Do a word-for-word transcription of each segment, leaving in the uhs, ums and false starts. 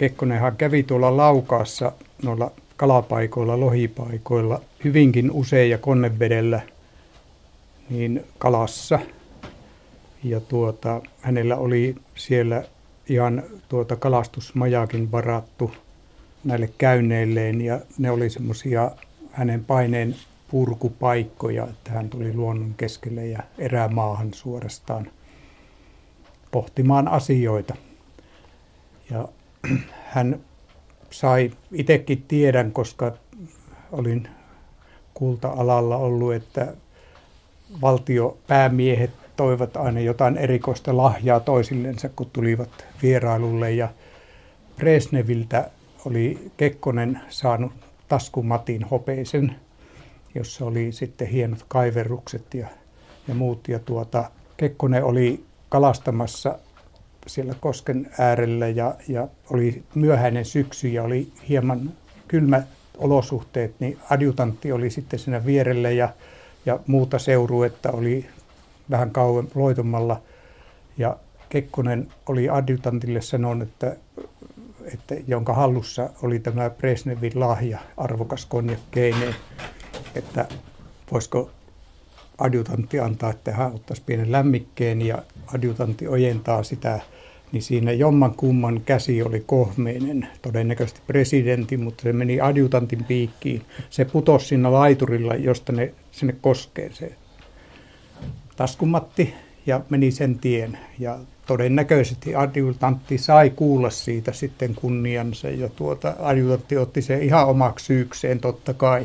Kekkonenhan kävi tuolla Laukaassa noilla kalapaikoilla, lohipaikoilla hyvinkin usein ja Konnevedellä niin kalassa. Ja tuota, hänellä oli siellä ihan tuota kalastusmajakin varattu näille käynneilleen ja ne oli semmoisia hänen paineen purkupaikkoja, että hän tuli luonnon keskelle ja erämaahan suorastaan pohtimaan asioita. Ja hän sai, itsekin tiedän, koska olin kulta-alalla ollut, että valtiopäämiehet toivat aina jotain erikoista lahjaa toisillensa, kun tulivat vierailulle. Ja Brezhneviltä oli Kekkonen saanut taskumatin hopeisen, jossa oli sitten hienot kaiverrukset ja, ja muut. Ja tuota, Kekkonen oli kalastamassa siellä kosken äärellä ja, ja oli myöhäinen syksy ja oli hieman kylmät olosuhteet, niin adjutantti oli sitten siinä vierellä ja, ja muuta seuruetta oli vähän kauem loitomalla. Ja Kekkonen oli adjutantille sanonut, että, että jonka hallussa oli tämä Brezhnevin lahja, arvokas konjakkeineen, että voisiko adjutantti antaa, että hän ottaisi pienen lämmikkeen ja adjutantti ojentaa sitä, niin siinä jomman kumman käsi oli kohmeinen, todennäköisesti presidentin, mutta se meni adjutantin piikkiin. Se putosi siinä laiturilla, josta ne sinne koskee se taskumatti ja meni sen tien. Ja todennäköisesti adjutantti sai kuulla siitä sitten kunniansa ja tuota, adjutantti otti sen ihan omaksi syykseen totta kai.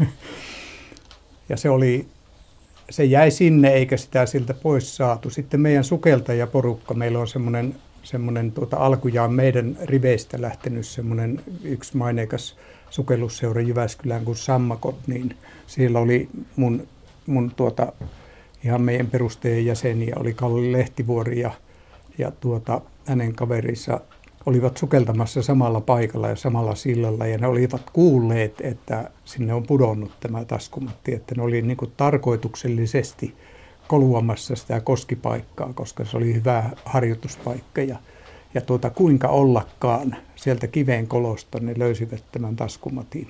Ja se oli... Se jäi sinne eikä sitä siltä pois saatu. Sitten meidän sukeltajaporukka, meillä on semmoinen, semmoinen tuota, alkujaan meidän riveistä lähtenyt semmoinen yksi maineikas sukellusseura Jyväskylään kuin Sammakot, niin siellä oli mun, mun tuota, ihan meidän perusteen jäseniä, oli Kalle Lehtivuori ja, ja tuota, hänen kaverinsa olivat sukeltamassa samalla paikalla ja samalla sillalla, ja ne olivat kuulleet, että sinne on pudonnut tämä taskumatti, että ne oli niin kuin tarkoituksellisesti koluamassa sitä koskipaikkaa, koska se oli hyvä harjoituspaikka, ja, ja tuota, kuinka ollakaan sieltä kiveen kolosta ne löysivät tämän taskumatin.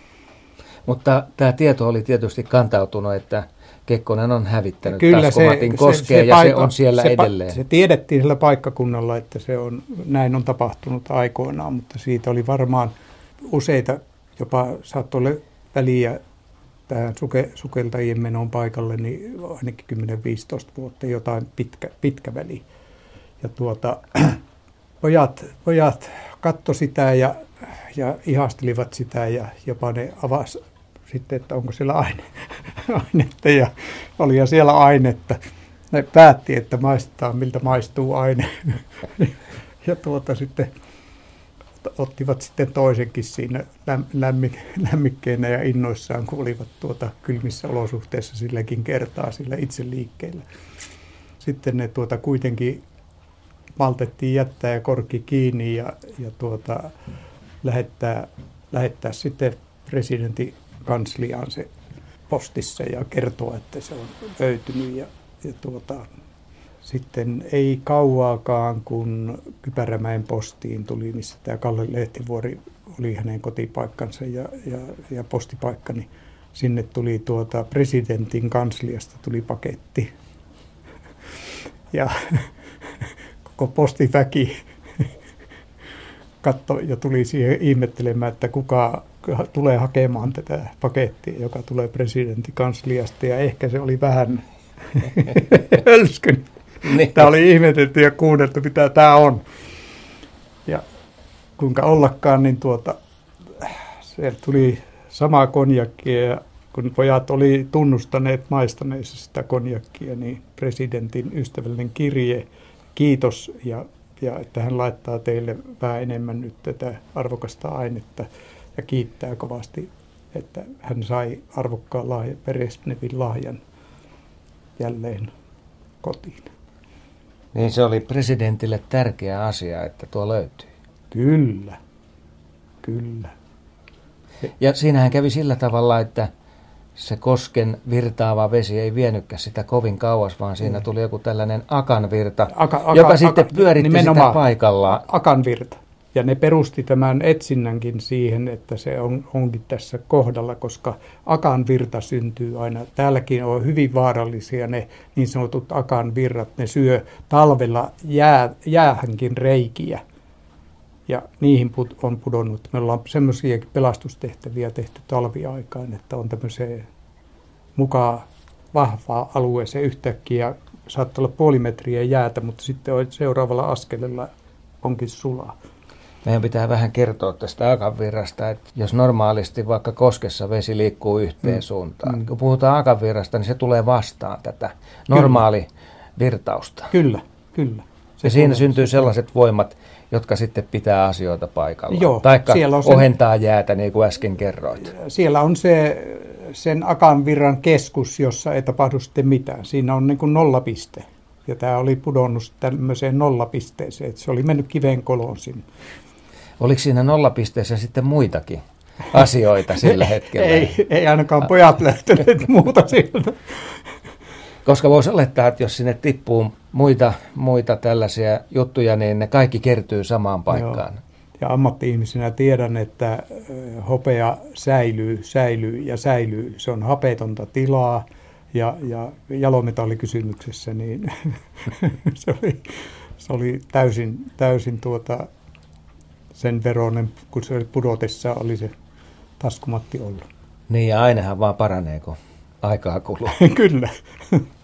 Mutta tämä tieto oli tietysti kantautunut, että Kekkonen on hävittänyt Kyllä taskumatin koskeen ja paikka, se on siellä se, edelleen. Se tiedettiin sillä paikkakunnalla, että se on, näin on tapahtunut aikoinaan, mutta siitä oli varmaan useita, jopa saattoi olla väliä tähän suke, sukeltajien menon paikalle, niin ainakin kymmenen viisitoista vuotta, jotain pitkä, pitkä väli. Ja tuota, pojat, pojat katsoi sitä ja, ja ihastelivat sitä ja jopa ne avasi sitten, että onko siellä aine, ainetta, ja oli ja siellä ainetta. Ne päätti, että maistetaan, miltä maistuu aine. Ja tuota sitten ottivat sitten toisenkin siinä lämmikkeenä ja innoissaan, kun olivat tuota kylmissä olosuhteissa silläkin kertaa sillä itse liikkeellä. Sitten ne tuota kuitenkin maltettiin jättää ja korkki kiinni ja, ja tuota, lähettää, lähettää sitten presidentin kansliaan se postissa ja kertoa, että se on löytynyt. Ja, ja tuota, sitten ei kauaakaan, kun Kypärämäen postiin tuli, missä tämä Kalle Lehtivuori oli hänen kotipaikkansa ja, ja, ja postipaikka, niin sinne tuli tuota presidentin kansliasta tuli paketti. Ja koko postiväki katsoi ja tuli siihen ihmettelemään, että kuka tulee hakemaan tätä pakettia, joka tulee presidentin kansliasta, ja ehkä se oli vähän hölskynyt. Tämä oli ihmetelty ja kuunneltu, mitä tämä on. Ja kuinka ollakaan, niin tuota, sieltä tuli samaa konjakkia, ja kun pojat oli tunnustaneet maistaneissa sitä konjakkia, niin presidentin ystävällinen kirje, kiitos, ja, ja että hän laittaa teille vähän enemmän nyt tätä arvokasta ainetta, ja kiittää kovasti, että hän sai arvokkaan lahjan, Brezhnevin lahjan jälleen kotiin. Niin se oli presidentille tärkeä asia, että tuo löytyi. Kyllä, kyllä. Ja siinähän kävi sillä tavalla, että se kosken virtaava vesi ei vienykään sitä kovin kauas, vaan siinä tuli joku tällainen akanvirta, aka, aka, joka aka, sitten pyöritti sitä paikallaan. Akanvirta. Ja ne perusti tämän etsinnänkin siihen, että se on, onkin tässä kohdalla, koska akan virta syntyy aina. Täälläkin on hyvin vaarallisia ne niin sanotut akan virrat. Ne syö talvella jää, jäähänkin reikiä ja niihin put, on pudonnut. Me ollaan semmoisiakin pelastustehtäviä tehty talviaikaan, että on tämmöiseen mukaan vahvaa alueeseen yhtäkkiä. Saattaa olla puoli metriä jäätä, mutta sitten seuraavalla askelella onkin sulaa. Meidän pitää vähän kertoa tästä akanvirrasta, että jos normaalisti vaikka koskessa vesi liikkuu yhteen mm. suuntaan, mm. kun puhutaan akanvirrasta, niin se tulee vastaan tätä normaali virtausta. Kyllä, kyllä. Se ja siinä syntyy se sellaiset voimat, jotka sitten pitää asioita paikallaan. Joo, taikka se, ohentaa jäätä, niin kuin äsken kerroit. Siellä on se sen akanvirran keskus, jossa ei tapahdu sitten mitään. Siinä on niin kuin nollapiste. Ja tämä oli pudonnut tämmöiseen nollapisteeseen, että se oli mennyt kivenkoloon sinne. Oliko siinä nollapisteessä sitten muitakin asioita sillä hetkellä? ei, ei ainakaan pojat löytäneet muuta sieltä. Koska voisi olettaa, että jos sinne tippuu muita, muita tällaisia juttuja, niin ne kaikki kertyy samaan paikkaan. Joo. Ja ammatti-ihmisenä tiedän, että hopea säilyy, säilyy ja säilyy. Se on hapetonta tilaa ja, ja jalometallikysymyksessä, niin se oli, se oli täysin, täysin tuota, sen veroinen, kun se oli pudotessa, oli se taskumatti ollut. Niin ja ainahan vaan paranee, kun aikaa kuluu. Kyllä.